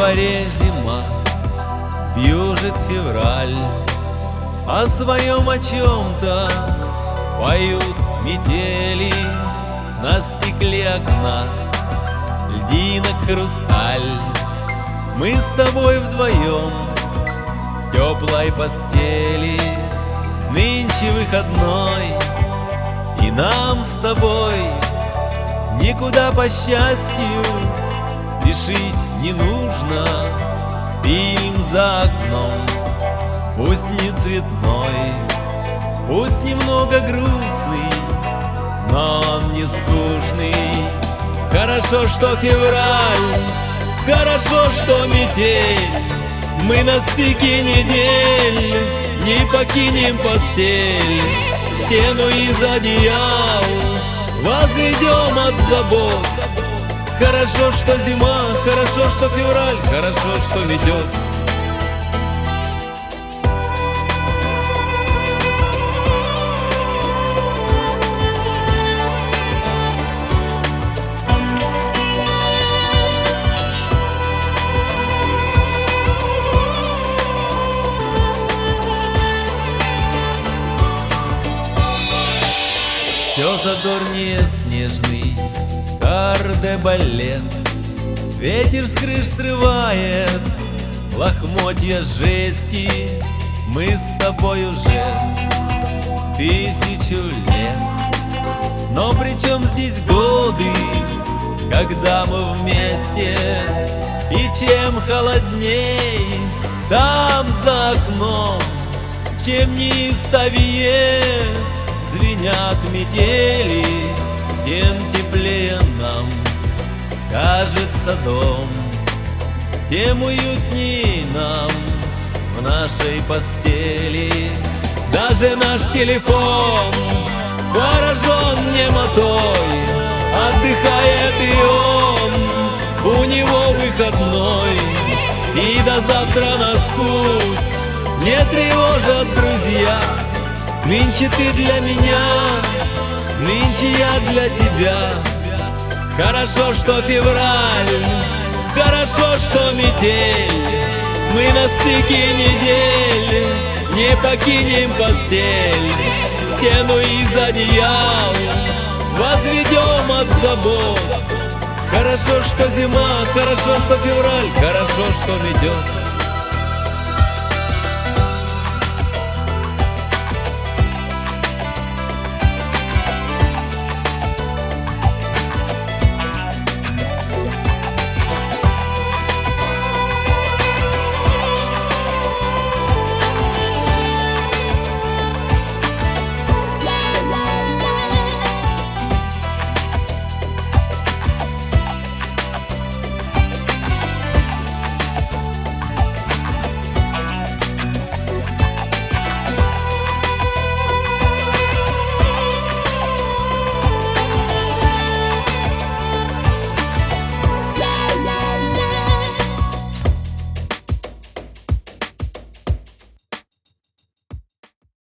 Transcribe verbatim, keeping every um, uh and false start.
дворе зима, вьюжит февраль, о своем о чем-то поют метели. На стекле окна льдинок хрусталь. Мы с тобой вдвоем в теплой постели. Нынче выходной, и нам с тобой никуда по счастью спешить не нужно. Фильм за окном, пусть не цветной, пусть немного грустный, но он не скучный. Хорошо, что февраль, хорошо, что метель. Мы на стыке недель не покинем постель. Стену из одеял возведем от забот. Хорошо, что зима, хорошо, что февраль, хорошо, что метет. Все задорнее снежный кардебалет. Ветер с крыш срывает лохмотья жести. Мы с тобой уже тысячу лет. Но при чем здесь годы, когда мы вместе? И чем холодней там за окном, чем неистовее звенят метели, тем теплее нам кажется дом, тем уютней нам в нашей постели. Даже наш телефон поражен немотой, отдыхает и он, у него выходной. И до завтра нас пусть не тревожат друзья. Нынче ты для меня, нынче я для тебя. Хорошо, что февраль, хорошо, что метель. Мы на стыке недель не покинем постель. Стену из одеял возведем от забот. Хорошо, что зима, хорошо, что февраль, хорошо, что метет.